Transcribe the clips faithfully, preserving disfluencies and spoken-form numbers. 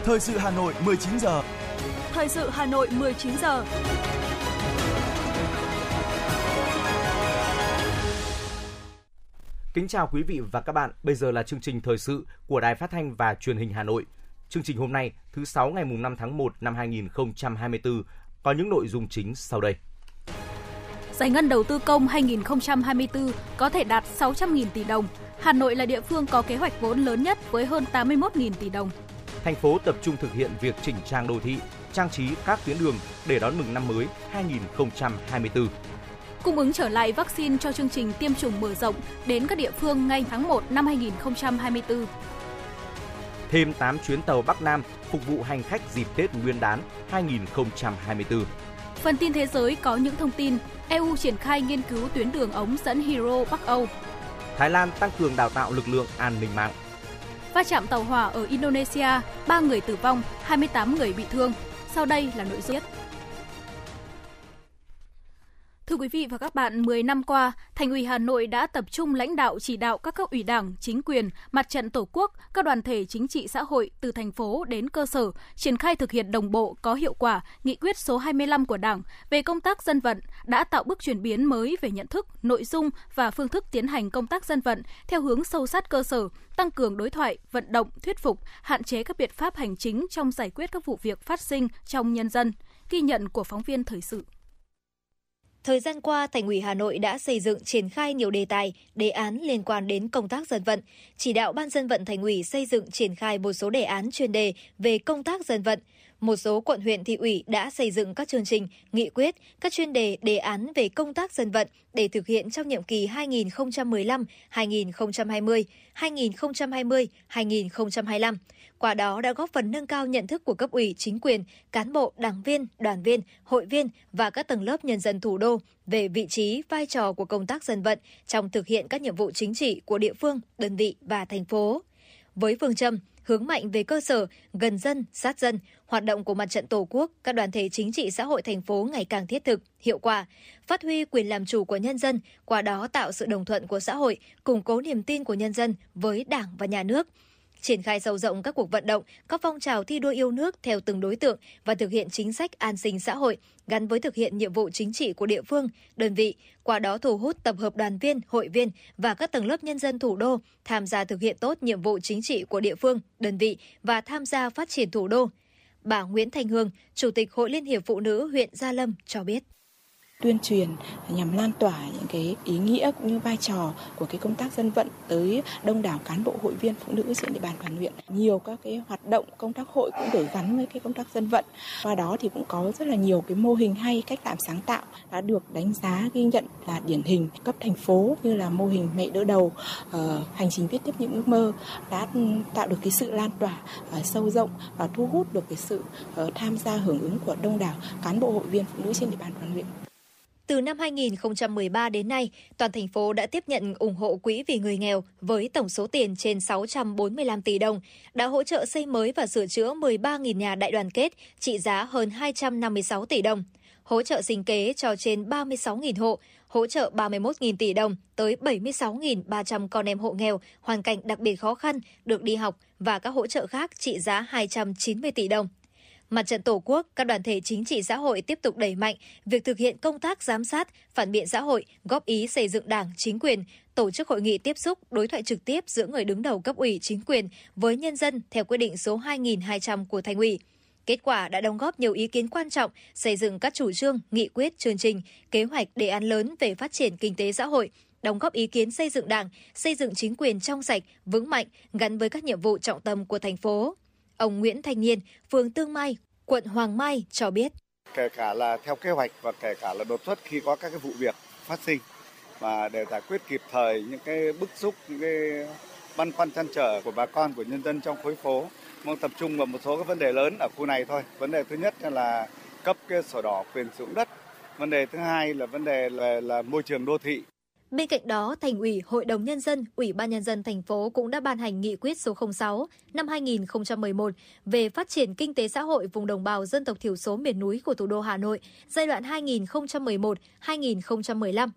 Thời sự Hà Nội mười chín giờ. Thời sự Hà Nội mười chín giờ. Kính chào quý vị và các bạn. Bây giờ là chương trình thời sự của Đài Phát thanh và Truyền hình Hà Nội. Chương trình hôm nay, thứ sáu ngày năm tháng một năm hai nghìn không trăm hai mươi tư có những nội dung chính sau đây. Giải ngân đầu tư công hai nghìn không trăm hai mươi tư có thể đạt sáu trăm nghìn tỷ đồng. Hà Nội là địa phương có kế hoạch vốn lớn nhất với hơn tám mươi mốt nghìn tỷ đồng. Thành phố tập trung thực hiện việc chỉnh trang đô thị, trang trí các tuyến đường để đón mừng năm mới hai nghìn không trăm hai mươi tư. Cung ứng trở lại vaccine cho chương trình tiêm chủng mở rộng đến các địa phương ngay tháng một năm hai nghìn không trăm hai mươi tư. Thêm tám chuyến tàu Bắc Nam phục vụ hành khách dịp Tết Nguyên đán hai nghìn không trăm hai mươi tư. Phần tin thế giới có những thông tin: e u triển khai nghiên cứu tuyến đường ống dẫn Hero Bắc Âu. Thái Lan tăng cường đào tạo lực lượng an ninh mạng. Va chạm tàu hỏa ở Indonesia, ba người tử vong, hai mươi tám người bị thương. Sau đây là nội dung nhất. Thưa quý vị và các bạn, mười năm qua, Thành ủy Hà Nội đã tập trung lãnh đạo chỉ đạo các cấp ủy Đảng, chính quyền, Mặt trận Tổ quốc, các đoàn thể chính trị xã hội từ thành phố đến cơ sở, triển khai thực hiện đồng bộ có hiệu quả nghị quyết số hai mươi lăm của Đảng về công tác dân vận, đã tạo bước chuyển biến mới về nhận thức, nội dung và phương thức tiến hành công tác dân vận theo hướng sâu sát cơ sở, tăng cường đối thoại, vận động, thuyết phục, hạn chế các biện pháp hành chính trong giải quyết các vụ việc phát sinh trong nhân dân. Ghi nhận của phóng viên thời sự. Thời gian qua, Thành ủy Hà Nội đã xây dựng triển khai nhiều đề tài, đề án liên quan đến công tác dân vận, chỉ đạo Ban Dân vận Thành ủy xây dựng triển khai một số đề án chuyên đề về công tác dân vận. Một số quận huyện thị ủy đã xây dựng các chương trình, nghị quyết, các chuyên đề, đề án về công tác dân vận để thực hiện trong nhiệm kỳ hai nghìn không trăm mười lăm đến hai nghìn không trăm hai mươi, hai nghìn không trăm hai mươi đến hai nghìn không trăm hai mươi lăm. Qua đó đã góp phần nâng cao nhận thức của cấp ủy, chính quyền, cán bộ, đảng viên, đoàn viên, hội viên và các tầng lớp nhân dân thủ đô về vị trí, vai trò của công tác dân vận trong thực hiện các nhiệm vụ chính trị của địa phương, đơn vị và thành phố. Với phương châm hướng mạnh về cơ sở, gần dân, sát dân, hoạt động của Mặt trận Tổ quốc, các đoàn thể chính trị xã hội thành phố ngày càng thiết thực, hiệu quả, phát huy quyền làm chủ của nhân dân, qua đó tạo sự đồng thuận của xã hội, củng cố niềm tin của nhân dân với Đảng và Nhà nước. Triển khai sâu rộng các cuộc vận động, các phong trào thi đua yêu nước theo từng đối tượng và thực hiện chính sách an sinh xã hội gắn với thực hiện nhiệm vụ chính trị của địa phương, đơn vị, qua đó thu hút tập hợp đoàn viên, hội viên và các tầng lớp nhân dân thủ đô tham gia thực hiện tốt nhiệm vụ chính trị của địa phương, đơn vị và tham gia phát triển thủ đô. Bà Nguyễn Thanh Hương, Chủ tịch Hội Liên hiệp Phụ nữ huyện Gia Lâm cho biết. Tuyên truyền nhằm lan tỏa những cái ý nghĩa cũng như vai trò của cái công tác dân vận tới đông đảo cán bộ hội viên phụ nữ trên địa bàn toàn huyện. Nhiều các cái hoạt động công tác hội cũng được gắn với cái công tác dân vận. Qua đó thì cũng có rất là nhiều cái mô hình hay, cách làm sáng tạo đã được đánh giá ghi nhận là điển hình cấp thành phố, như là mô hình mẹ đỡ đầu, uh, hành trình viết tiếp những ước mơ đã tạo được cái sự lan tỏa uh, sâu rộng và thu hút được cái sự uh, tham gia hưởng ứng của đông đảo cán bộ hội viên phụ nữ trên địa bàn toàn huyện. Từ năm hai nghìn không trăm mười ba đến nay, toàn thành phố đã tiếp nhận ủng hộ quỹ vì người nghèo với tổng số tiền trên sáu trăm bốn mươi lăm tỷ đồng, đã hỗ trợ xây mới và sửa chữa mười ba nghìn nhà đại đoàn kết trị giá hơn hai trăm năm mươi sáu tỷ đồng, hỗ trợ sinh kế cho trên ba mươi sáu nghìn hộ, hỗ trợ ba mươi mốt nghìn tỷ đồng tới bảy mươi sáu nghìn ba trăm con em hộ nghèo, hoàn cảnh đặc biệt khó khăn được đi học và các hỗ trợ khác trị giá hai trăm chín mươi tỷ đồng. Mặt trận Tổ quốc, các đoàn thể chính trị xã hội tiếp tục đẩy mạnh việc thực hiện công tác giám sát, phản biện xã hội, góp ý xây dựng Đảng, chính quyền, tổ chức hội nghị tiếp xúc, đối thoại trực tiếp giữa người đứng đầu cấp ủy chính quyền với nhân dân theo quyết định số hai nghìn hai trăm của Thành ủy. Kết quả đã đóng góp nhiều ý kiến quan trọng, xây dựng các chủ trương, nghị quyết, chương trình, kế hoạch, đề án lớn về phát triển kinh tế xã hội, đóng góp ý kiến xây dựng Đảng, xây dựng chính quyền trong sạch, vững mạnh, gắn với các nhiệm vụ trọng tâm của thành phố. Ông Nguyễn Thanh Niên, phường Tương Mai, quận Hoàng Mai cho biết. Kể cả là theo kế hoạch và kể cả là đột xuất khi có các cái vụ việc phát sinh và để giải quyết kịp thời những cái bức xúc, những cái băn khoăn trăn trở của bà con, của nhân dân trong khối phố. Mong tập trung vào một số các vấn đề lớn ở khu này thôi. Vấn đề thứ nhất là cấp cái sổ đỏ quyền sử dụng đất. Vấn đề thứ hai là vấn đề là, là môi trường đô thị. Bên cạnh đó, Thành ủy, Hội đồng Nhân dân, Ủy ban Nhân dân thành phố cũng đã ban hành nghị quyết số không sáu năm hai nghìn không trăm mười một về phát triển kinh tế xã hội vùng đồng bào dân tộc thiểu số miền núi của thủ đô Hà Nội giai đoạn hai nghìn không trăm mười một đến hai nghìn không trăm mười lăm.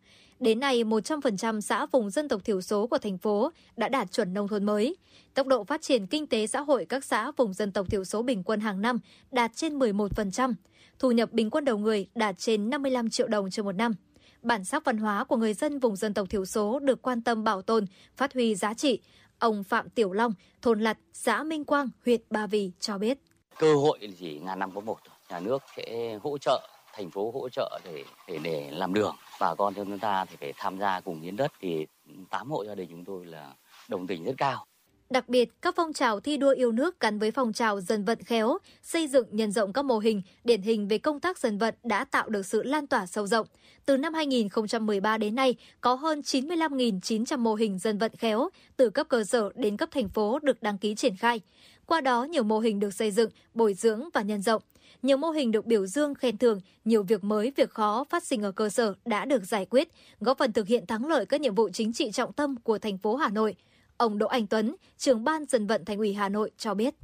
Đến nay, một trăm phần trăm xã vùng dân tộc thiểu số của thành phố đã đạt chuẩn nông thôn mới. Tốc độ phát triển kinh tế xã hội các xã vùng dân tộc thiểu số bình quân hàng năm đạt trên mười một phần trăm. Thu nhập bình quân đầu người đạt trên năm mươi lăm triệu đồng trên một năm. Bản sắc văn hóa của người dân vùng dân tộc thiểu số được quan tâm bảo tồn, phát huy giá trị. Ông Phạm Tiểu Long, thôn Lặt, xã Minh Quang, huyện Ba Vì cho biết. Cơ hội chỉ ngàn năm có một, nhà nước sẽ hỗ trợ, thành phố hỗ trợ để để, để làm đường. Bà con trong chúng ta thì phải tham gia cùng hiến đất, thì tám hộ gia đình chúng tôi là đồng tình rất cao. Đặc biệt, các phong trào thi đua yêu nước gắn với phong trào dân vận khéo, xây dựng nhân rộng các mô hình, điển hình về công tác dân vận đã tạo được sự lan tỏa sâu rộng. Từ năm hai nghìn không trăm mười ba đến nay, có hơn chín mươi lăm nghìn chín trăm mô hình dân vận khéo, từ cấp cơ sở đến cấp thành phố được đăng ký triển khai. Qua đó, nhiều mô hình được xây dựng, bồi dưỡng và nhân rộng. Nhiều mô hình được biểu dương khen thưởng, nhiều việc mới, việc khó phát sinh ở cơ sở đã được giải quyết, góp phần thực hiện thắng lợi các nhiệm vụ chính trị trọng tâm của thành phố Hà Nội. Ông Đỗ Anh Tuấn, trưởng ban dân vận Thành ủy Hà Nội cho biết.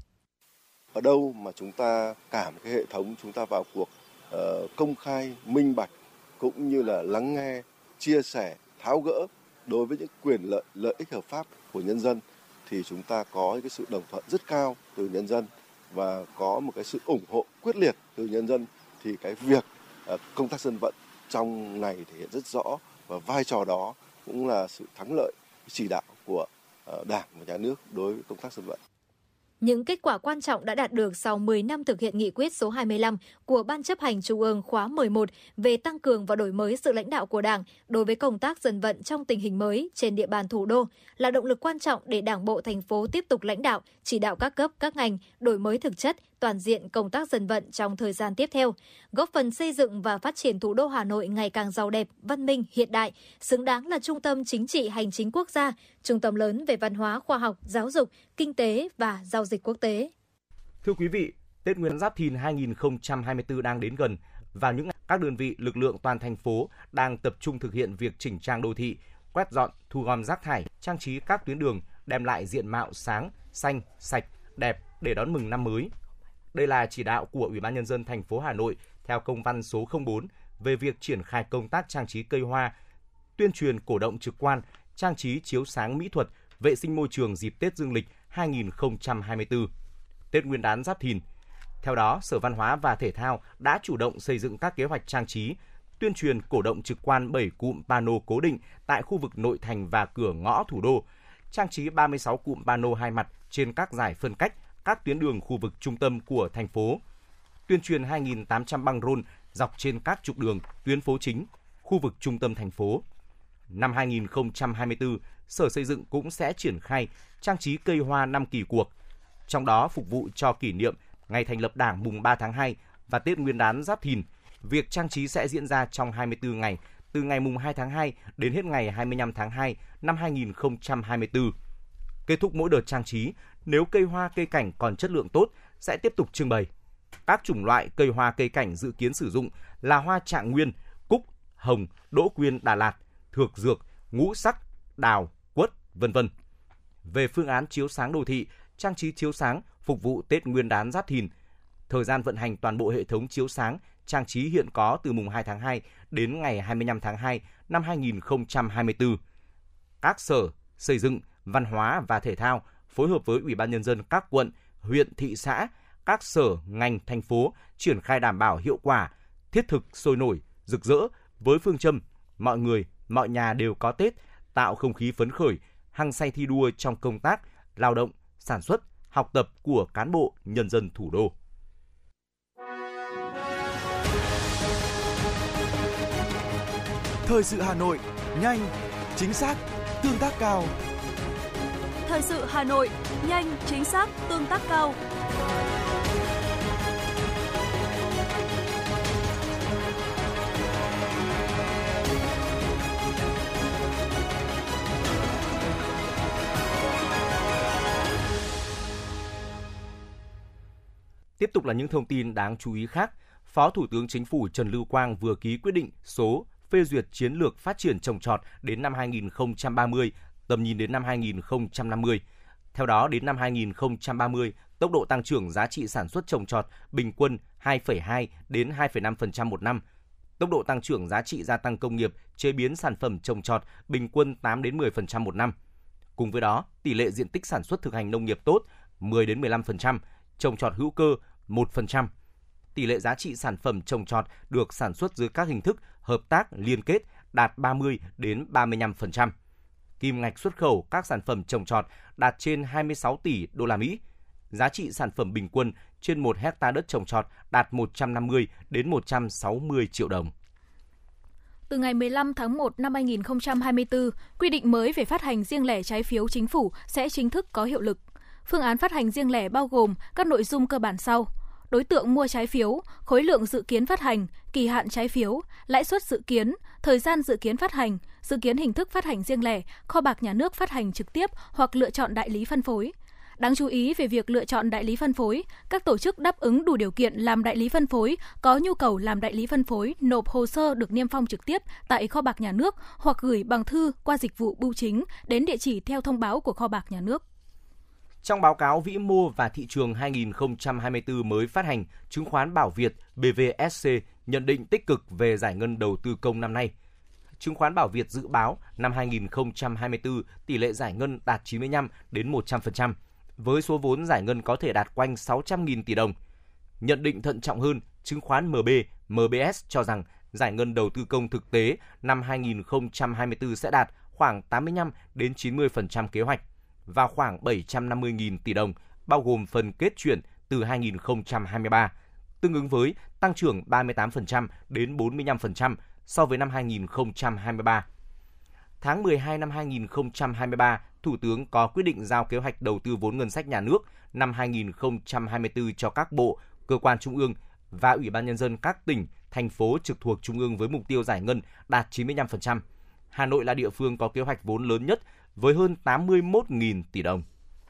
Ở đâu mà chúng ta cả một cái hệ thống chúng ta vào cuộc uh, công khai, minh bạch cũng như là lắng nghe, chia sẻ, tháo gỡ đối với những quyền lợi, lợi ích hợp pháp của nhân dân thì chúng ta có cái sự đồng thuận rất cao từ nhân dân và có một cái sự ủng hộ quyết liệt từ nhân dân thì cái việc uh, công tác dân vận trong này thể hiện rất rõ và vai trò đó cũng là sự thắng lợi chỉ đạo của Đảng và Nhà nước đối với công tác dân vận. Những kết quả quan trọng đã đạt được sau mười năm thực hiện nghị quyết số hai mươi lăm của Ban chấp hành Trung ương khóa mười một về tăng cường và đổi mới sự lãnh đạo của Đảng đối với công tác dân vận trong tình hình mới trên địa bàn thủ đô là động lực quan trọng để Đảng bộ thành phố tiếp tục lãnh đạo, chỉ đạo các cấp, các ngành đổi mới thực chất, toàn diện công tác dân vận trong thời gian tiếp theo, góp phần xây dựng và phát triển thủ đô Hà Nội ngày càng giàu đẹp, văn minh, hiện đại, xứng đáng là trung tâm chính trị hành chính quốc gia, trung tâm lớn về văn hóa, khoa học, giáo dục, kinh tế và giao dịch quốc tế. Thưa quý vị, Tết Nguyên Giáp Thìn hai nghìn không trăm hai mươi tư đang đến gần. Vào những ngày các đơn vị lực lượng toàn thành phố đang tập trung thực hiện việc chỉnh trang đô thị, quét dọn, thu gom rác thải, trang trí các tuyến đường, đem lại diện mạo sáng, xanh, sạch, đẹp để đón mừng năm mới. Đây là chỉ đạo của Ủy ban Nhân dân thành phố Hà Nội theo công văn số không bốn về việc triển khai công tác trang trí cây hoa, tuyên truyền cổ động trực quan, trang trí chiếu sáng mỹ thuật, vệ sinh môi trường dịp Tết Dương lịch hai nghìn không trăm hai mươi tư, Tết Nguyên đán Giáp Thìn. Theo đó, Sở Văn hóa và Thể thao đã chủ động xây dựng các kế hoạch trang trí, tuyên truyền cổ động trực quan bảy cụm pano cố định tại khu vực nội thành và cửa ngõ thủ đô, trang trí ba mươi sáu cụm pano hai mặt trên các dải phân cách, các tuyến đường khu vực trung tâm của thành phố, tuyên truyền hai nghìn tám trăm băng rôn dọc trên các trục đường, tuyến phố chính, khu vực trung tâm thành phố. Năm hai nghìn không trăm hai mươi tư, Sở Xây dựng cũng sẽ triển khai trang trí cây hoa năm kỳ cuộc, trong đó phục vụ cho kỷ niệm ngày thành lập Đảng mùng ba tháng hai và Tết Nguyên đán Giáp Thìn. Việc trang trí sẽ diễn ra trong hai mươi tư ngày, từ ngày mùng hai tháng hai đến hết ngày hai mươi lăm tháng hai năm hai nghìn không trăm hai mươi tư. Kết thúc mỗi đợt trang trí, nếu cây hoa cây cảnh còn chất lượng tốt sẽ tiếp tục trưng bày. Các chủng loại cây hoa cây cảnh dự kiến sử dụng là hoa trạng nguyên, cúc, hồng, đỗ quyên Đà Lạt, thược dược, ngũ sắc, đào, quất, vân vân. Về phương án chiếu sáng đô thị, trang trí chiếu sáng phục vụ Tết Nguyên đán Giáp Thìn, thời gian vận hành toàn bộ hệ thống chiếu sáng, trang trí hiện có từ mùng hai tháng hai đến ngày hai mươi lăm tháng hai năm hai nghìn không trăm hai mươi tư. Các sở xây dựng, văn hóa và thể thao phối hợp với Ủy ban Nhân dân các quận, huyện, thị xã, các sở, ngành, thành phố triển khai đảm bảo hiệu quả, thiết thực, sôi nổi, rực rỡ với phương châm mọi người, mọi nhà đều có Tết, tạo không khí phấn khởi, hăng say thi đua trong công tác, lao động, sản xuất, học tập của cán bộ, nhân dân thủ đô. Thời sự Hà Nội, nhanh, chính xác, tương tác cao. Thời sự Hà Nội, nhanh, chính xác, tương tác cao. Tiếp tục là những thông tin đáng chú ý khác. Phó Thủ tướng Chính phủ Trần Lưu Quang vừa ký quyết định số phê duyệt chiến lược phát triển trồng trọt đến năm hai nghìn không trăm ba mươi, tầm nhìn đến năm hai nghìn không trăm năm mươi. Theo đó, đến năm hai nghìn không trăm ba mươi, tốc độ tăng trưởng giá trị sản xuất trồng trọt bình quân hai phẩy hai đến hai phẩy năm phần trăm một năm. Tốc độ tăng trưởng giá trị gia tăng công nghiệp, chế biến sản phẩm trồng trọt bình quân tám đến mười phần trăm một năm. Cùng với đó, tỷ lệ diện tích sản xuất thực hành nông nghiệp tốt mười đến mười lăm phần trăm, trồng trọt hữu cơ một phần trăm. Tỷ lệ giá trị sản phẩm trồng trọt được sản xuất dưới các hình thức hợp tác liên kết đạt ba mươi đến ba mươi lăm phần trăm. Kim ngạch xuất khẩu các sản phẩm trồng trọt đạt trên hai mươi sáu tỷ đô la Mỹ. Giá trị sản phẩm bình quân trên một hectare đất trồng trọt đạt một trăm năm mươi đến một trăm sáu mươi triệu đồng. Từ ngày mười lăm tháng một năm hai nghìn không trăm hai mươi tư, quy định mới về phát hành riêng lẻ trái phiếu chính phủ sẽ chính thức có hiệu lực. Phương án phát hành riêng lẻ bao gồm các nội dung cơ bản sau: đối tượng mua trái phiếu, khối lượng dự kiến phát hành, kỳ hạn trái phiếu, lãi suất dự kiến, thời gian dự kiến phát hành, dự kiến hình thức phát hành riêng lẻ, kho bạc nhà nước phát hành trực tiếp hoặc lựa chọn đại lý phân phối. Đáng chú ý về việc lựa chọn đại lý phân phối, các tổ chức đáp ứng đủ điều kiện làm đại lý phân phối, có nhu cầu làm đại lý phân phối, nộp hồ sơ được niêm phong trực tiếp tại kho bạc nhà nước hoặc gửi bằng thư qua dịch vụ bưu chính đến địa chỉ theo thông báo của kho bạc nhà nước. Trong báo cáo vĩ mô và thị trường hai nghìn không trăm hai mươi tư mới phát hành, chứng khoán Bảo Việt bê vê ét xê nhận định tích cực về giải ngân đầu tư công năm nay. Chứng khoán Bảo Việt dự báo năm hai nghìn không trăm hai mươi tư tỷ lệ giải ngân đạt chín mươi lăm đến một trăm phần trăm, với số vốn giải ngân có thể đạt quanh sáu trăm nghìn tỷ đồng. Nhận định thận trọng hơn, chứng khoán em bê, em bê ét cho rằng giải ngân đầu tư công thực tế năm hai nghìn không trăm hai mươi tư sẽ đạt khoảng tám mươi lăm đến chín mươi phần trăm kế hoạch và khoảng bảy trăm năm mươi nghìn tỷ đồng, bao gồm phần kết chuyển từ hai nghìn không trăm hai mươi ba, tương ứng với tăng trưởng ba mươi tám phần trăm đến bốn mươi lăm phần trăm so với năm hai nghìn không trăm hai mươi ba. Tháng mười hai năm hai nghìn không trăm hai mươi ba, Thủ tướng có quyết định giao kế hoạch đầu tư vốn ngân sách nhà nước năm hai nghìn không trăm hai mươi tư cho các bộ, cơ quan trung ương và Ủy ban Nhân dân các tỉnh, thành phố trực thuộc trung ương với mục tiêu giải ngân đạt chín mươi lăm phần trăm. Hà Nội là địa phương có kế hoạch vốn lớn nhất với hơn tám mươi mốt nghìn tỷ đồng.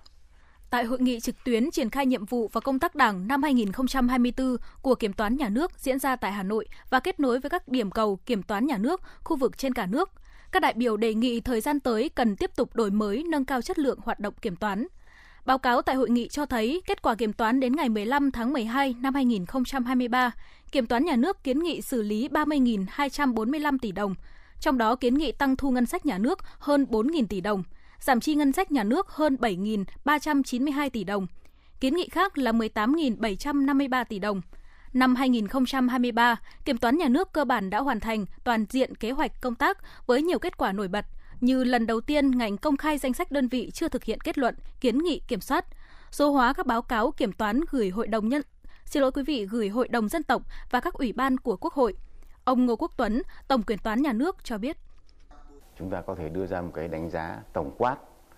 Tại hội nghị trực tuyến triển khai nhiệm vụ và công tác Đảng năm hai nghìn không trăm hai mươi tư của Kiểm toán Nhà nước diễn ra tại Hà Nội và kết nối với các điểm cầu Kiểm toán Nhà nước khu vực trên cả nước, các đại biểu đề nghị thời gian tới cần tiếp tục đổi mới, nâng cao chất lượng hoạt động kiểm toán. Báo cáo tại hội nghị cho thấy kết quả kiểm toán đến ngày mười lăm tháng mười hai năm hai nghìn không trăm hai mươi ba, Kiểm toán Nhà nước kiến nghị xử lý ba mươi nghìn hai trăm bốn mươi lăm tỷ đồng, trong đó kiến nghị tăng thu ngân sách nhà nước hơn bốn nghìn tỷ đồng, giảm chi ngân sách nhà nước hơn bảy nghìn ba trăm chín mươi hai tỷ đồng. Kiến nghị khác là mười tám nghìn bảy trăm năm mươi ba tỷ đồng. Năm hai nghìn không trăm hai mươi ba, Kiểm toán Nhà nước cơ bản đã hoàn thành toàn diện kế hoạch công tác với nhiều kết quả nổi bật, như lần đầu tiên ngành công khai danh sách đơn vị chưa thực hiện kết luận, kiến nghị kiểm soát, số hóa các báo cáo kiểm toán gửi Hội đồng nhân xin lỗi quý vị gửi Hội đồng Dân tộc và các ủy ban của Quốc hội. Ông Ngô Quốc Tuấn, Tổng Kiểm toán Nhà nước cho biết. Chúng ta có thể đưa ra một cái đánh giá tổng quát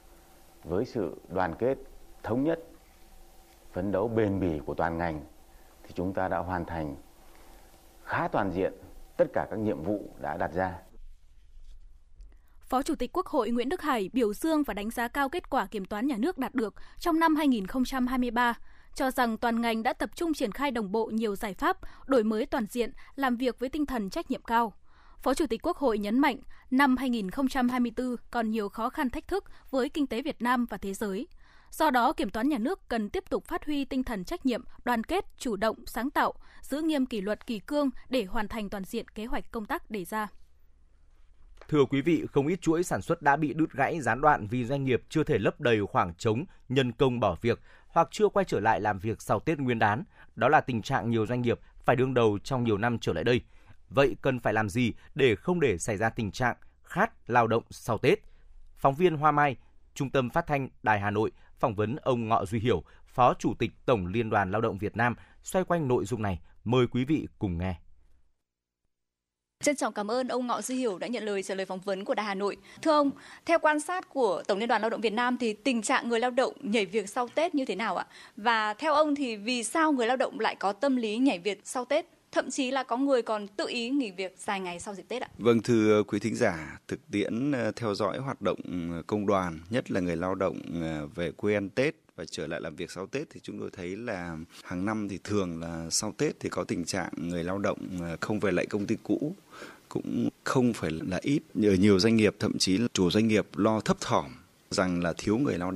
với sự đoàn kết, thống nhất, phấn đấu bền bỉ của toàn ngành thì chúng ta đã hoàn thành khá toàn diện tất cả các nhiệm vụ đã đặt ra. Phó Chủ tịch Quốc hội Nguyễn Đức Hải biểu dương và đánh giá cao kết quả Kiểm toán Nhà nước đạt được trong năm hai nghìn không trăm hai mươi ba, cho rằng toàn ngành đã tập trung triển khai đồng bộ nhiều giải pháp, đổi mới toàn diện, làm việc với tinh thần trách nhiệm cao. Phó Chủ tịch Quốc hội nhấn mạnh, năm hai nghìn không trăm hai mươi tư còn nhiều khó khăn thách thức với kinh tế Việt Nam và thế giới. Do đó, Kiểm toán Nhà nước cần tiếp tục phát huy tinh thần trách nhiệm, đoàn kết, chủ động, sáng tạo, giữ nghiêm kỷ luật kỷ cương để hoàn thành toàn diện kế hoạch công tác đề ra. Thưa quý vị, không ít chuỗi sản xuất đã bị đứt gãy, gián đoạn vì doanh nghiệp chưa thể lấp đầy khoảng trống, nhân công bỏ việc hoặc chưa quay trở lại làm việc sau Tết Nguyên đán. Đó là tình trạng nhiều doanh nghiệp phải đương đầu trong nhiều năm trở lại đây. Vậy cần phải làm gì để không để xảy ra tình trạng khát lao động sau Tết? Phóng viên Hoa Mai, Trung tâm Phát thanh Đài Hà Nội phỏng vấn ông Ngọ Duy Hiểu, Phó Chủ tịch Tổng Liên đoàn Lao động Việt Nam xoay quanh nội dung này. Mời quý vị cùng nghe. Trân trọng cảm ơn ông Ngọ Duy Hiểu đã nhận lời trả lời phỏng vấn của Đài Hà Nội. Thưa ông, theo quan sát của Tổng Liên đoàn Lao động Việt Nam thì tình trạng người lao động nhảy việc sau Tết như thế nào ạ? Và theo ông thì vì sao người lao động lại có tâm lý nhảy việc sau Tết? Thậm chí là có người còn tự ý nghỉ việc dài ngày sau dịp Tết ạ. Vâng, thưa quý thính giả, thực tiễn theo dõi hoạt động công đoàn, nhất là người lao động về quê ăn Tết và trở lại làm việc sau Tết thì chúng tôi thấy là hàng năm thì thường là sau Tết thì có tình trạng người lao động không về lại công ty cũ, cũng không phải là ít. Ở nhiều doanh nghiệp thậm chí là chủ doanh nghiệp lo thấp thỏm rằng là thiếu người lao động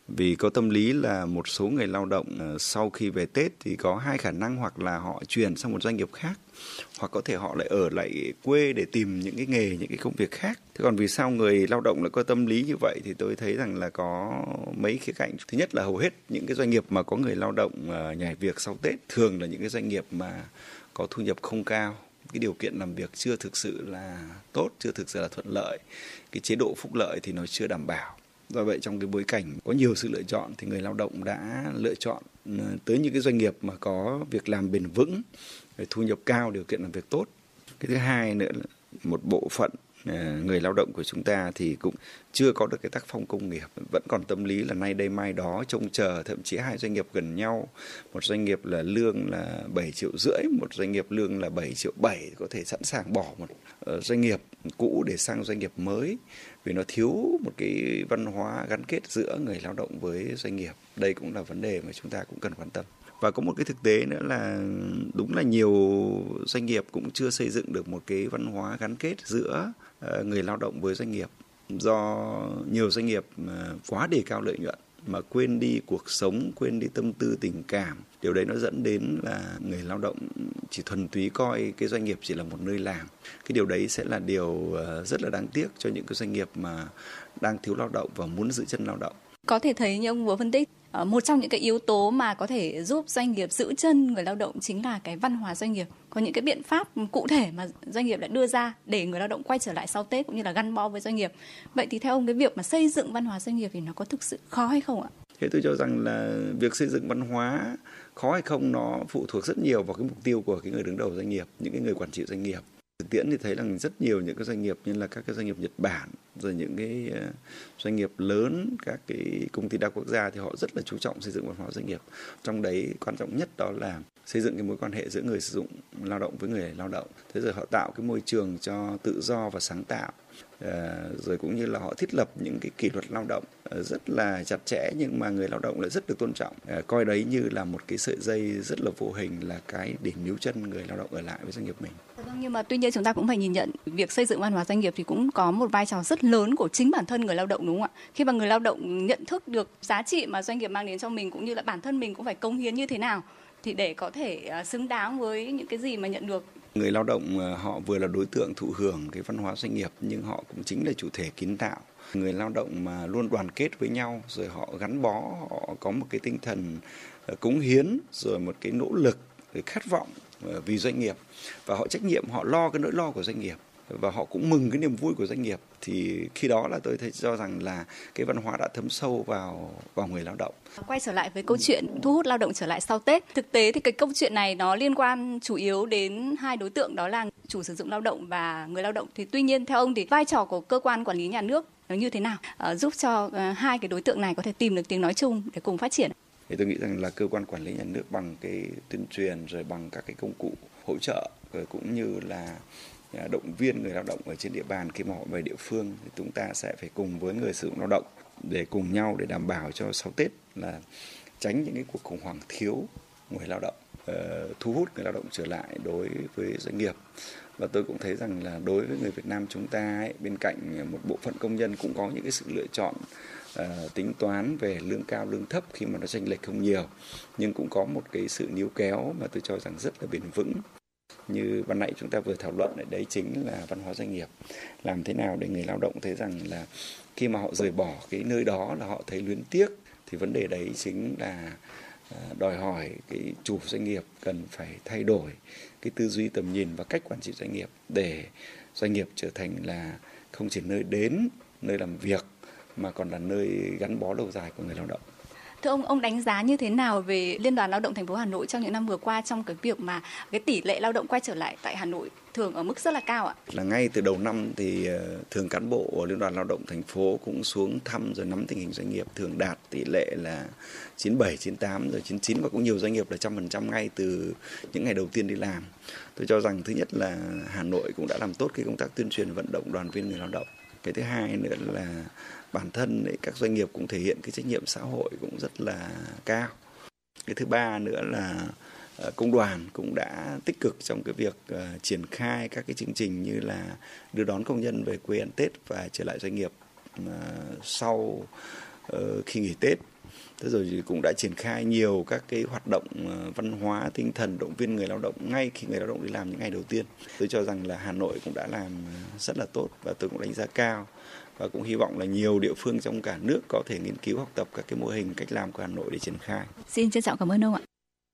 Vì có tâm lý là một số người lao động sau khi về Tết thì có hai khả năng, hoặc là họ chuyển sang một doanh nghiệp khác, hoặc có thể họ lại ở lại quê để tìm những cái nghề, những cái công việc khác. Thế còn vì sao người lao động lại có tâm lý như vậy thì tôi thấy rằng là có mấy khía cạnh. Thứ nhất là hầu hết những cái doanh nghiệp mà có người lao động nhảy việc sau Tết thường là những cái doanh nghiệp mà có thu nhập không cao, cái điều kiện làm việc chưa thực sự là tốt, chưa thực sự là thuận lợi, cái chế độ phúc lợi thì nó chưa đảm bảo. Do vậy trong cái bối cảnh có nhiều sự lựa chọn thì người lao động đã lựa chọn tới những cái doanh nghiệp mà có việc làm bền vững, thu nhập cao, điều kiện làm việc tốt. Cái thứ hai nữa là một bộ phận người lao động của chúng ta thì cũng chưa có được cái tác phong công nghiệp, vẫn còn tâm lý là nay đây mai đó, trông chờ. Thậm chí hai doanh nghiệp gần nhau, một doanh nghiệp là lương là bảy triệu rưỡi, một doanh nghiệp lương là bảy triệu bảy, có thể sẵn sàng bỏ một doanh nghiệp cũ để sang doanh nghiệp mới vì nó thiếu một cái văn hóa gắn kết giữa người lao động với doanh nghiệp. Đây cũng là vấn đề mà chúng ta cũng cần quan tâm. Và có một cái thực tế nữa là đúng là nhiều doanh nghiệp cũng chưa xây dựng được một cái văn hóa gắn kết giữa người lao động với doanh nghiệp. Do nhiều doanh nghiệp quá đề cao lợi nhuận mà quên đi cuộc sống, quên đi tâm tư tình cảm. Điều đấy nó dẫn đến là người lao động chỉ thuần túy coi cái doanh nghiệp chỉ là một nơi làm. Cái điều đấy sẽ là điều rất là đáng tiếc cho những cái doanh nghiệp mà đang thiếu lao động và muốn giữ chân lao động. Có thể thấy như ông vừa phân tích, một trong những cái yếu tố mà có thể giúp doanh nghiệp giữ chân người lao động chính là cái văn hóa doanh nghiệp. Có những cái biện pháp cụ thể mà doanh nghiệp đã đưa ra để người lao động quay trở lại sau Tết cũng như là gắn bó với doanh nghiệp. Vậy thì theo ông, cái việc mà xây dựng văn hóa doanh nghiệp thì nó có thực sự khó hay không ạ? Thế tôi cho rằng là việc xây dựng văn hóa khó hay không nó phụ thuộc rất nhiều vào cái mục tiêu của cái người đứng đầu doanh nghiệp, những cái người quản trị doanh nghiệp. Thực tiễn thì thấy rằng rất nhiều những cái doanh nghiệp như là các cái doanh nghiệp Nhật Bản, rồi những cái doanh nghiệp lớn, các cái công ty đa quốc gia thì họ rất là chú trọng xây dựng văn hóa doanh nghiệp. Trong đấy quan trọng nhất đó là xây dựng cái mối quan hệ giữa người sử dụng lao động với người lao động. Thế rồi họ tạo cái môi trường cho tự do và sáng tạo. À, rồi cũng như là họ thiết lập những cái kỷ luật lao động à, rất là chặt chẽ, nhưng mà người lao động lại rất được tôn trọng, à, coi đấy như là một cái sợi dây rất là vô hình, là cái để níu chân người lao động ở lại với doanh nghiệp mình. Nhưng mà tuy nhiên chúng ta cũng phải nhìn nhận việc xây dựng văn hóa doanh nghiệp thì cũng có một vai trò rất lớn của chính bản thân người lao động, đúng không ạ? Khi mà người lao động nhận thức được giá trị mà doanh nghiệp mang đến cho mình, cũng như là bản thân mình cũng phải cống hiến như thế nào thì để có thể xứng đáng với những cái gì mà nhận được. Người lao động họ vừa là đối tượng thụ hưởng cái văn hóa doanh nghiệp, nhưng họ cũng chính là chủ thể kiến tạo. Người lao động mà luôn đoàn kết với nhau, rồi họ gắn bó, họ có một cái tinh thần cống hiến, rồi một cái nỗ lực, rồi khát vọng vì doanh nghiệp, và họ trách nhiệm, họ lo cái nỗi lo của doanh nghiệp, và họ cũng mừng cái niềm vui của doanh nghiệp, thì khi đó là tôi thấy cho rằng là cái văn hóa đã thấm sâu vào vào người lao động. Quay trở lại với câu chuyện thu hút lao động trở lại sau Tết, thực tế thì cái câu chuyện này nó liên quan chủ yếu đến hai đối tượng, đó là chủ sử dụng lao động và người lao động. Thì tuy nhiên theo ông thì vai trò của cơ quan quản lý nhà nước nó như thế nào uh, giúp cho uh, hai cái đối tượng này có thể tìm được tiếng nói chung để cùng phát triển? Thì tôi nghĩ rằng là cơ quan quản lý nhà nước bằng cái tuyên truyền, rồi bằng các cái công cụ hỗ trợ, rồi cũng như là động viên người lao động ở trên địa bàn khi mà họ về địa phương, thì chúng ta sẽ phải cùng với người sử dụng lao động để cùng nhau để đảm bảo cho sau Tết là tránh những cái cuộc khủng hoảng thiếu người lao động, uh, thu hút người lao động trở lại đối với doanh nghiệp. Và tôi cũng thấy rằng là đối với người Việt Nam chúng ta ấy, bên cạnh một bộ phận công nhân cũng có những cái sự lựa chọn uh, tính toán về lương cao lương thấp khi mà nó chênh lệch không nhiều, nhưng cũng có một cái sự níu kéo mà tôi cho rằng rất là bền vững. Như ban nãy chúng ta vừa thảo luận, đấy chính là văn hóa doanh nghiệp. Làm thế nào để người lao động thấy rằng là khi mà họ rời bỏ cái nơi đó là họ thấy luyến tiếc, thì vấn đề đấy chính là đòi hỏi cái chủ doanh nghiệp cần phải thay đổi cái tư duy, tầm nhìn và cách quản trị doanh nghiệp, để doanh nghiệp trở thành là không chỉ nơi đến, nơi làm việc, mà còn là nơi gắn bó lâu dài của người lao động. Thưa ông, ông đánh giá như thế nào về Liên đoàn Lao động thành phố Hà Nội trong những năm vừa qua trong cái việc mà cái tỷ lệ lao động quay trở lại tại Hà Nội thường ở mức rất là cao ạ? Là ngay từ đầu năm thì thường cán bộ của Liên đoàn Lao động thành phố cũng xuống thăm rồi nắm tình hình doanh nghiệp, thường đạt tỷ lệ là chín mươi bảy, chín mươi tám, rồi chín mươi chín, và cũng nhiều doanh nghiệp là một trăm phần trăm ngay từ những ngày đầu tiên đi làm. Tôi cho rằng thứ nhất là Hà Nội cũng đã làm tốt cái công tác tuyên truyền vận động đoàn viên người lao động. Cái thứ hai nữa là bản thân ấy, các doanh nghiệp cũng thể hiện cái trách nhiệm xã hội cũng rất là cao. Cái thứ ba nữa là công đoàn cũng đã tích cực trong cái việc uh, triển khai các cái chương trình như là đưa đón công nhân về quê ăn Tết và trở lại doanh nghiệp uh, sau uh, khi nghỉ Tết. Thế rồi cũng đã triển khai nhiều các cái hoạt động văn hóa, tinh thần động viên người lao động ngay khi người lao động đi làm những ngày đầu tiên. Tôi cho rằng là Hà Nội cũng đã làm rất là tốt và tôi cũng đánh giá cao. Và cũng hy vọng là nhiều địa phương trong cả nước có thể nghiên cứu học tập các cái mô hình cách làm của Hà Nội để triển khai. Xin trân trọng cảm ơn ông ạ.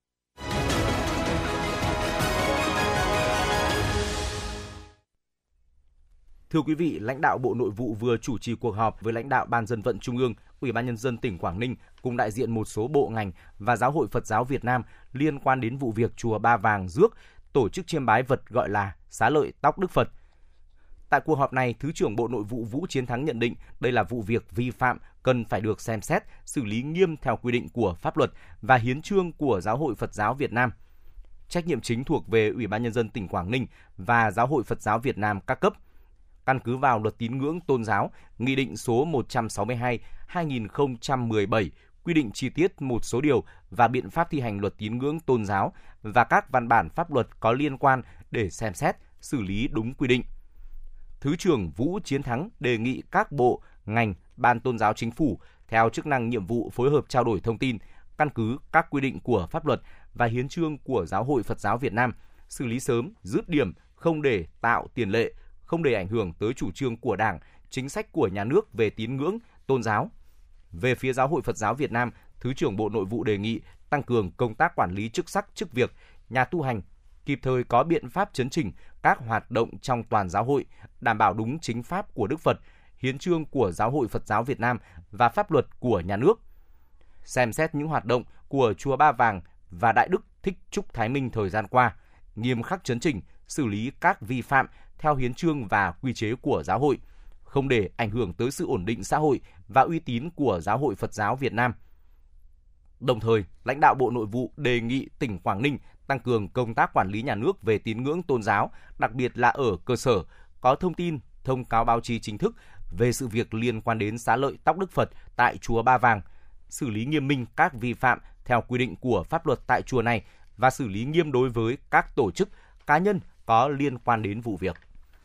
Thưa quý vị, lãnh đạo Bộ Nội vụ vừa chủ trì cuộc họp với lãnh đạo Ban Dân vận Trung ương, Ủy ban Nhân dân tỉnh Quảng Ninh cùng đại diện một số bộ ngành và Giáo hội Phật giáo Việt Nam liên quan đến vụ việc chùa Ba Vàng Rước tổ chức chiêm bái vật gọi là xá lợi tóc Đức Phật. Tại cuộc họp này, Thứ trưởng Bộ Nội vụ Vũ Chiến Thắng nhận định đây là vụ việc vi phạm cần phải được xem xét, xử lý nghiêm theo quy định của pháp luật và hiến chương của Giáo hội Phật giáo Việt Nam. Trách nhiệm chính thuộc về Ủy ban Nhân dân tỉnh Quảng Ninh và Giáo hội Phật giáo Việt Nam các cấp. Căn cứ vào Luật Tín ngưỡng Tôn giáo, Nghị định số một trăm sáu mươi hai trên hai nghìn không trăm mười bảy quy định chi tiết một số điều và biện pháp thi hành Luật Tín ngưỡng Tôn giáo và các văn bản pháp luật có liên quan để xem xét, xử lý đúng quy định. Thứ trưởng Vũ Chiến Thắng đề nghị các bộ, ngành, ban tôn giáo chính phủ theo chức năng nhiệm vụ phối hợp trao đổi thông tin, căn cứ các quy định của pháp luật và hiến chương của Giáo hội Phật giáo Việt Nam, xử lý sớm, dứt điểm, không để tạo tiền lệ, không để ảnh hưởng tới chủ trương của Đảng, chính sách của nhà nước về tín ngưỡng, tôn giáo. Về phía Giáo hội Phật giáo Việt Nam, Thứ trưởng Bộ Nội vụ đề nghị tăng cường công tác quản lý chức sắc, chức việc, nhà tu hành, kịp thời có biện pháp chấn chỉnh các hoạt động trong toàn giáo hội, đảm bảo đúng chính pháp của Đức Phật, hiến chương của Giáo hội Phật giáo Việt Nam và pháp luật của nhà nước. Xem xét những hoạt động của chùa Ba Vàng và Đại Đức Thích Trúc Thái Minh thời gian qua, nghiêm khắc chấn chỉnh, xử lý các vi phạm theo hiến chương và quy chế của giáo hội, không để ảnh hưởng tới sự ổn định xã hội và uy tín của Giáo hội Phật giáo Việt Nam. Đồng thời, lãnh đạo Bộ Nội vụ đề nghị tỉnh Quảng Ninh tăng cường công tác quản lý nhà nước về tín ngưỡng tôn giáo, đặc biệt là ở cơ sở, có thông tin, thông cáo báo chí chính thức về sự việc liên quan đến xá lợi tóc Đức Phật tại chùa Ba Vàng, xử lý nghiêm minh các vi phạm theo quy định của pháp luật tại chùa này và xử lý nghiêm đối với các tổ chức, cá nhân có liên quan đến vụ việc.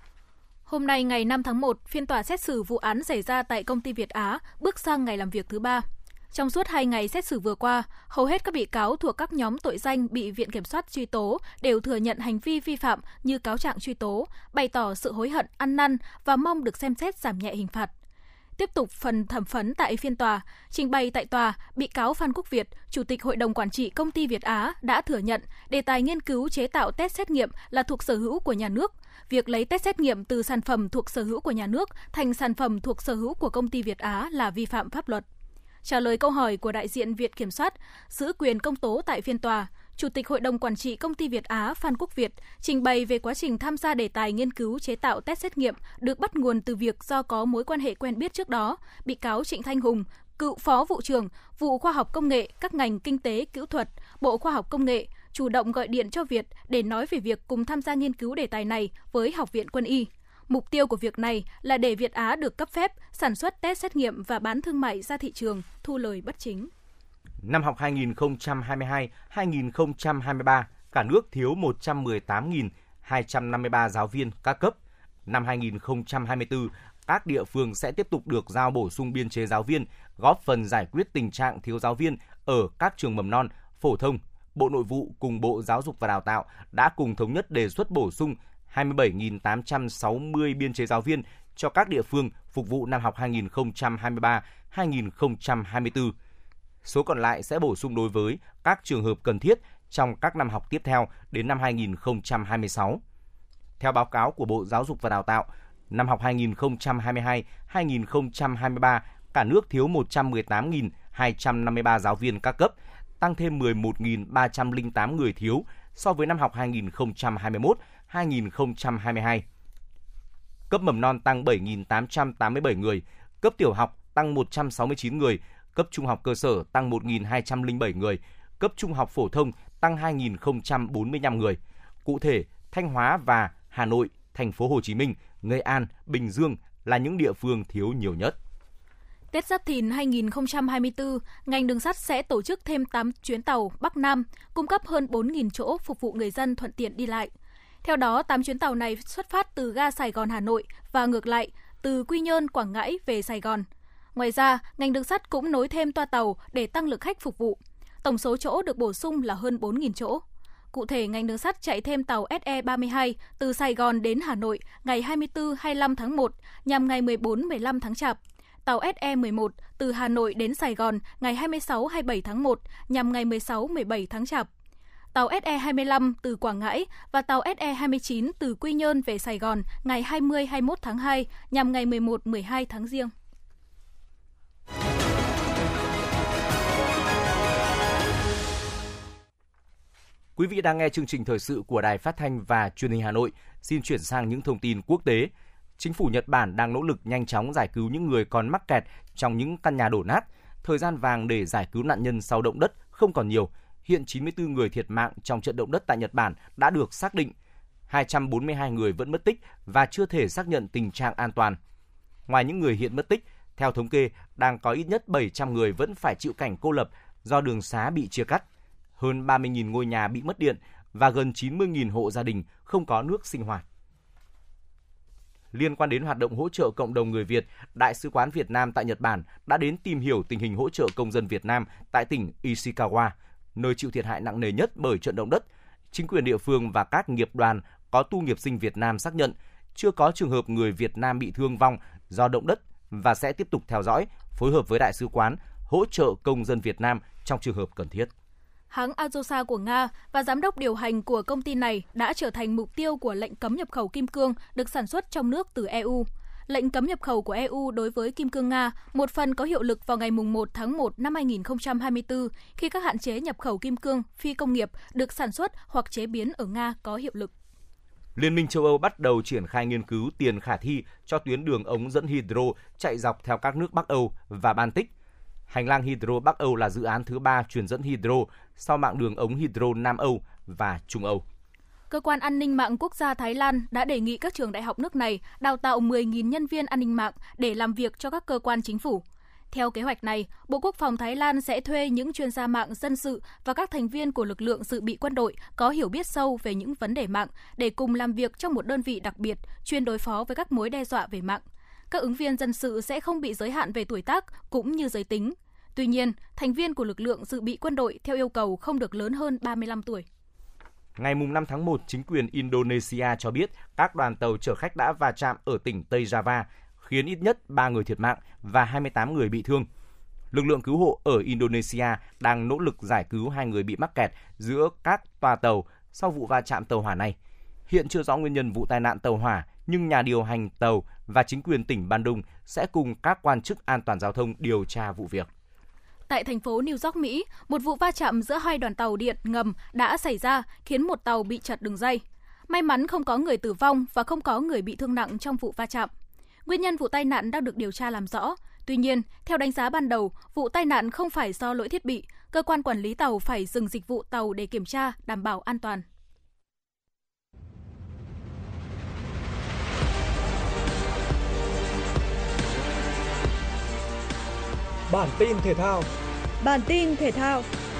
Hôm nay ngày năm tháng một, phiên tòa xét xử vụ án xảy ra tại công ty Việt Á bước sang ngày làm việc thứ ba. Trong suốt hai ngày xét xử vừa qua, hầu hết các bị cáo thuộc các nhóm tội danh bị Viện Kiểm soát truy tố đều thừa nhận hành vi vi phạm như cáo trạng truy tố, bày tỏ sự hối hận, ăn năn và mong được xem xét giảm nhẹ hình phạt. Tiếp tục phần thẩm vấn tại phiên tòa, trình bày tại tòa, bị cáo Phan Quốc Việt, Chủ tịch Hội đồng Quản trị Công ty Việt Á đã thừa nhận đề tài nghiên cứu chế tạo test xét nghiệm là thuộc sở hữu của nhà nước. Việc lấy test xét nghiệm từ sản phẩm thuộc sở hữu của nhà nước thành sản phẩm thuộc sở hữu của Công ty Việt Á là vi phạm pháp luật. Trả lời câu hỏi của đại diện Viện Kiểm soát, giữ quyền công tố tại phiên tòa, Chủ tịch Hội đồng Quản trị Công ty Việt Á Phan Quốc Việt trình bày về quá trình tham gia đề tài nghiên cứu chế tạo test xét nghiệm được bắt nguồn từ việc do có mối quan hệ quen biết trước đó, bị cáo Trịnh Thanh Hùng, cựu Phó Vụ trưởng Vụ Khoa học Công nghệ các ngành Kinh tế, Kỹ thuật, Bộ Khoa học Công nghệ, chủ động gọi điện cho Việt để nói về việc cùng tham gia nghiên cứu đề tài này với Học viện Quân y. Mục tiêu của việc này là để Việt Á được cấp phép sản xuất test xét nghiệm và bán thương mại ra thị trường, thu lời bất chính. Năm học hai nghìn không trăm hai mươi hai hai nghìn không trăm hai mươi ba, cả nước thiếu một trăm mười tám nghìn hai trăm năm mươi ba giáo viên các cấp. Năm hai nghìn không trăm hai mươi tư, các địa phương sẽ tiếp tục được giao bổ sung biên chế giáo viên, góp phần giải quyết tình trạng thiếu giáo viên ở các trường mầm non, phổ thông. Bộ Nội vụ cùng Bộ Giáo dục và Đào tạo đã cùng thống nhất đề xuất bổ sung hai mươi bảy nghìn tám trăm sáu mươi biên chế giáo viên cho các địa phương phục vụ năm học hai nghìn không trăm hai mươi ba hai nghìn không trăm hai mươi tư. Số còn lại sẽ bổ sung đối với các trường hợp cần thiết trong các năm học tiếp theo đến năm hai nghìn không trăm hai mươi sáu. Theo báo cáo của Bộ Giáo dục và Đào tạo, năm học hai nghìn không trăm hai mươi hai hai nghìn không trăm hai mươi ba, cả nước thiếu một trăm mười tám nghìn hai trăm năm mươi ba giáo viên các cấp, tăng thêm mười một nghìn ba trăm lẻ tám người thiếu so với năm học hai nghìn không trăm hai mươi mốt hai nghìn không trăm hai mươi hai. Cấp mầm non tăng bảy nghìn tám trăm tám mươi bảy người, cấp tiểu học tăng một trăm sáu mươi chín người, cấp trung học cơ sở tăng một nghìn hai trăm lẻ bảy người, cấp trung học phổ thông tăng hai nghìn không trăm bốn mươi lăm người. Cụ thể, Thanh Hóa và Hà Nội, Thành phố Hồ Chí Minh, Nghệ An, Bình Dương là những địa phương thiếu nhiều nhất. Tết Giáp Thìn hai nghìn không trăm hai mươi tư, ngành đường sắt sẽ tổ chức thêm tám chuyến tàu Bắc Nam, cung cấp hơn bốn nghìn chỗ phục vụ người dân thuận tiện đi lại. Theo đó, tám chuyến tàu này xuất phát từ ga Sài Gòn Hà Nội và ngược lại, từ Quy Nhơn Quảng Ngãi về Sài Gòn. Ngoài ra, ngành đường sắt cũng nối thêm toa tàu để tăng lực khách phục vụ. Tổng số chỗ được bổ sung là hơn bốn nghìn chỗ. Cụ thể, ngành đường sắt chạy thêm tàu S E ba mươi hai từ Sài Gòn đến Hà Nội ngày hai mươi tư đến hai mươi lăm tháng một nhằm ngày mười bốn đến mười lăm tháng Chạp. Tàu S E mười một từ Hà Nội đến Sài Gòn ngày hai mươi sáu đến hai mươi bảy tháng một nhằm ngày mười sáu đến mười bảy tháng Chạp. Tàu S E hai mươi lăm từ Quảng Ngãi và tàu S E hai mươi chín từ Quy Nhơn về Sài Gòn ngày hai mươi đến hai mươi mốt tháng hai nhằm ngày mười một đến mười hai tháng Giêng. Quý vị đang nghe chương trình thời sự của Đài Phát thanh và Truyền hình Hà Nội. Xin chuyển sang những thông tin quốc tế. Chính phủ Nhật Bản đang nỗ lực nhanh chóng giải cứu những người còn mắc kẹt trong những căn nhà đổ nát. Thời gian vàng để giải cứu nạn nhân sau động đất không còn nhiều. Hiện chín mươi tư người thiệt mạng trong trận động đất tại Nhật Bản đã được xác định. hai trăm bốn mươi hai người vẫn mất tích và chưa thể xác nhận tình trạng an toàn. Ngoài những người hiện mất tích, theo thống kê, đang có ít nhất bảy trăm người vẫn phải chịu cảnh cô lập do đường xá bị chia cắt. Hơn ba mươi nghìn ngôi nhà bị mất điện và gần chín mươi nghìn hộ gia đình không có nước sinh hoạt. Liên quan đến hoạt động hỗ trợ cộng đồng người Việt, Đại sứ quán Việt Nam tại Nhật Bản đã đến tìm hiểu tình hình hỗ trợ công dân Việt Nam tại tỉnh Ishikawa, nơi chịu thiệt hại nặng nề nhất bởi trận động đất. Chính quyền địa phương và các nghiệp đoàn có tu nghiệp sinh Việt Nam xác nhận chưa có trường hợp người Việt Nam bị thương vong do động đất và sẽ tiếp tục theo dõi, phối hợp với Đại sứ quán hỗ trợ công dân Việt Nam trong trường hợp cần thiết. Hãng Azosa của Nga và giám đốc điều hành của công ty này đã trở thành mục tiêu của lệnh cấm nhập khẩu kim cương được sản xuất trong nước từ e u. Lệnh cấm nhập khẩu của e u đối với kim cương Nga một phần có hiệu lực vào ngày một tháng một năm hai nghìn không trăm hai mươi tư khi các hạn chế nhập khẩu kim cương phi công nghiệp được sản xuất hoặc chế biến ở Nga có hiệu lực. Liên minh châu Âu bắt đầu triển khai nghiên cứu tiền khả thi cho tuyến đường ống dẫn hydro chạy dọc theo các nước Bắc Âu và Baltic. Hành lang hydro Bắc Âu là dự án thứ ba truyền dẫn hydro sau mạng đường ống hydro Nam Âu và Trung Âu. Cơ quan an ninh mạng quốc gia Thái Lan đã đề nghị các trường đại học nước này đào tạo mười nghìn nhân viên an ninh mạng để làm việc cho các cơ quan chính phủ. Theo kế hoạch này, Bộ Quốc phòng Thái Lan sẽ thuê những chuyên gia mạng dân sự và các thành viên của lực lượng dự bị quân đội có hiểu biết sâu về những vấn đề mạng để cùng làm việc trong một đơn vị đặc biệt chuyên đối phó với các mối đe dọa về mạng. Các ứng viên dân sự sẽ không bị giới hạn về tuổi tác cũng như giới tính. Tuy nhiên, thành viên của lực lượng dự bị quân đội theo yêu cầu không được lớn hơn ba mươi lăm tuổi. Ngày năm tháng một, chính quyền Indonesia cho biết các đoàn tàu chở khách đã va chạm ở tỉnh Tây Java, khiến ít nhất ba người thiệt mạng và hai mươi tám người bị thương. Lực lượng cứu hộ ở Indonesia đang nỗ lực giải cứu hai người bị mắc kẹt giữa các toa tàu sau vụ va chạm tàu hỏa này. Hiện chưa rõ nguyên nhân vụ tai nạn tàu hỏa, nhưng nhà điều hành tàu và chính quyền tỉnh Bandung sẽ cùng các quan chức an toàn giao thông điều tra vụ việc. Tại thành phố New York, Mỹ, một vụ va chạm giữa hai đoàn tàu điện ngầm đã xảy ra khiến một tàu bị chật đường ray. May mắn không có người tử vong và không có người bị thương nặng trong vụ va chạm. Nguyên nhân vụ tai nạn đang được điều tra làm rõ. Tuy nhiên, theo đánh giá ban đầu, vụ tai nạn không phải do lỗi thiết bị. Cơ quan quản lý tàu phải dừng dịch vụ tàu để kiểm tra, đảm bảo an toàn. Bản tin thể thao. Bản tin thể thao.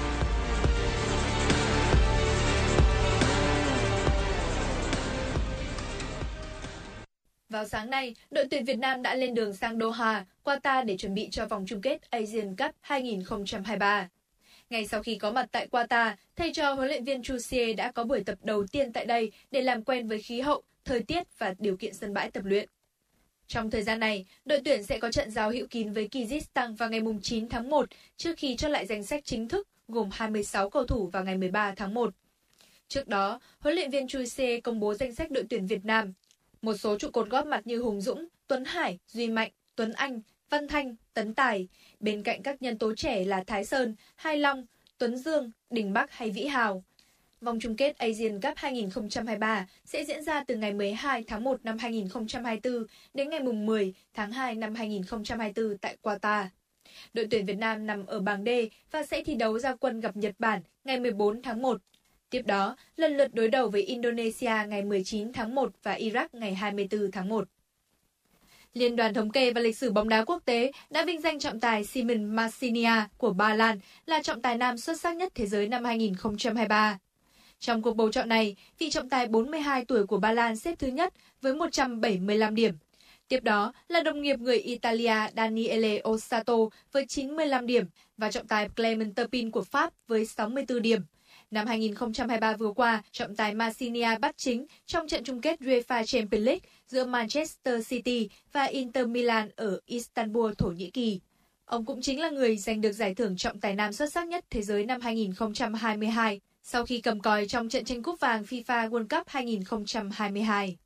Vào sáng nay, đội tuyển Việt Nam đã lên đường sang Doha, Qatar để chuẩn bị cho vòng chung kết Asian Cup hai không hai ba. Ngay sau khi có mặt tại Qatar, thầy trò huấn luyện viên Chu Xie đã có buổi tập đầu tiên tại đây để làm quen với khí hậu, thời tiết và điều kiện sân bãi tập luyện. Trong thời gian này, đội tuyển sẽ có trận giao hữu kín với Kyrgyzstan vào ngày chín tháng một trước khi chốt lại danh sách chính thức gồm hai mươi sáu cầu thủ vào ngày mười ba tháng một. Trước đó, huấn luyện viên Chu Xie công bố danh sách đội tuyển Việt Nam. Một số trụ cột góp mặt như Hùng Dũng, Tuấn Hải, Duy Mạnh, Tuấn Anh, Văn Thanh, Tấn Tài, bên cạnh các nhân tố trẻ là Thái Sơn, Hai Long, Tuấn Dương, Đình Bắc hay Vĩ Hào. Vòng chung kết Asian Cup hai không hai ba sẽ diễn ra từ ngày mười hai tháng một năm hai nghìn không trăm hai mươi tư đến ngày mười tháng hai năm hai nghìn không trăm hai mươi tư tại Qatar. Đội tuyển Việt Nam nằm ở bảng D và sẽ thi đấu ra quân gặp Nhật Bản ngày mười bốn tháng một. Tiếp đó, lần lượt đối đầu với Indonesia ngày mười chín tháng một và Iraq ngày hai mươi tư tháng một. Liên đoàn Thống kê và Lịch sử bóng đá quốc tế đã vinh danh trọng tài Simon Marsinia của Ba Lan là trọng tài nam xuất sắc nhất thế giới năm hai nghìn không trăm hai mươi ba. Trong cuộc bầu chọn này, vị trọng tài bốn mươi hai tuổi của Ba Lan xếp thứ nhất với một trăm bảy mươi lăm điểm. Tiếp đó là đồng nghiệp người Italia Daniele Ossato với chín mươi lăm điểm và trọng tài Clement Turpin của Pháp với sáu mươi tư điểm. Năm hai không hai ba vừa qua, trọng tài Marsiglia bắt chính trong trận chung kết UEFA Champions League giữa Manchester City và Inter Milan ở Istanbul, Thổ Nhĩ Kỳ. Ông cũng chính là người giành được giải thưởng trọng tài nam xuất sắc nhất thế giới năm hai không hai hai, sau khi cầm còi trong trận tranh cúp vàng FIFA World Cup hai không hai hai.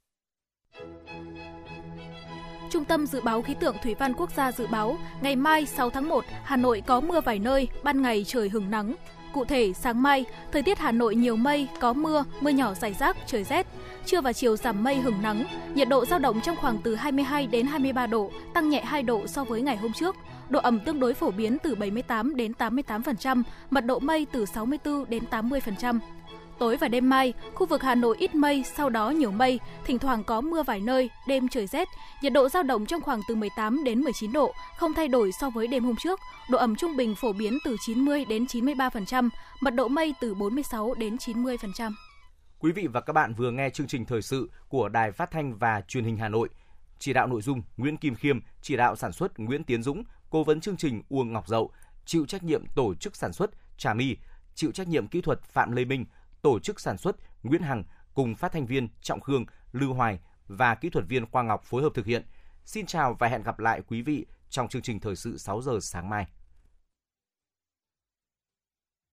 Trung tâm Dự báo Khí tượng Thủy văn Quốc gia dự báo, ngày mai sáu tháng một, Hà Nội có mưa vài nơi, ban ngày trời hửng nắng. Cụ thể, sáng mai, thời tiết Hà Nội nhiều mây, có mưa, mưa nhỏ rải rác, trời rét. Trưa và chiều giảm mây hửng nắng, nhiệt độ dao động trong khoảng từ hai mươi hai đến hai mươi ba độ, tăng nhẹ hai độ so với ngày hôm trước. Độ ẩm tương đối phổ biến từ bảy mươi tám đến tám mươi tám phần trăm, mật độ mây từ sáu mươi tư đến tám mươi phần trăm. Tối và đêm mai, khu vực Hà Nội ít mây, sau đó nhiều mây, thỉnh thoảng có mưa vài nơi, đêm trời rét, nhiệt độ dao động trong khoảng từ mười tám đến mười chín độ, không thay đổi so với đêm hôm trước. Độ ẩm trung bình phổ biến từ chín mươi đến chín mươi ba phần trăm, mật độ mây từ bốn mươi sáu đến chín mươi phần trăm. Quý vị và các bạn vừa nghe chương trình thời sự của Đài Phát thanh và Truyền hình Hà Nội. Chỉ đạo nội dung Nguyễn Kim Khiêm, chỉ đạo sản xuất Nguyễn Tiến Dũng, cố vấn chương trình Uông Ngọc Dậu, chịu trách nhiệm tổ chức sản xuất Trà My, chịu trách nhiệm kỹ thuật Phạm Lê Minh, tổ chức sản xuất Nguyễn Hằng cùng phát thanh viên Trọng Khương, Lưu Hoài và kỹ thuật viên Khoa Ngọc phối hợp thực hiện. Xin chào và hẹn gặp lại quý vị trong chương trình thời sự sáu giờ sáng mai.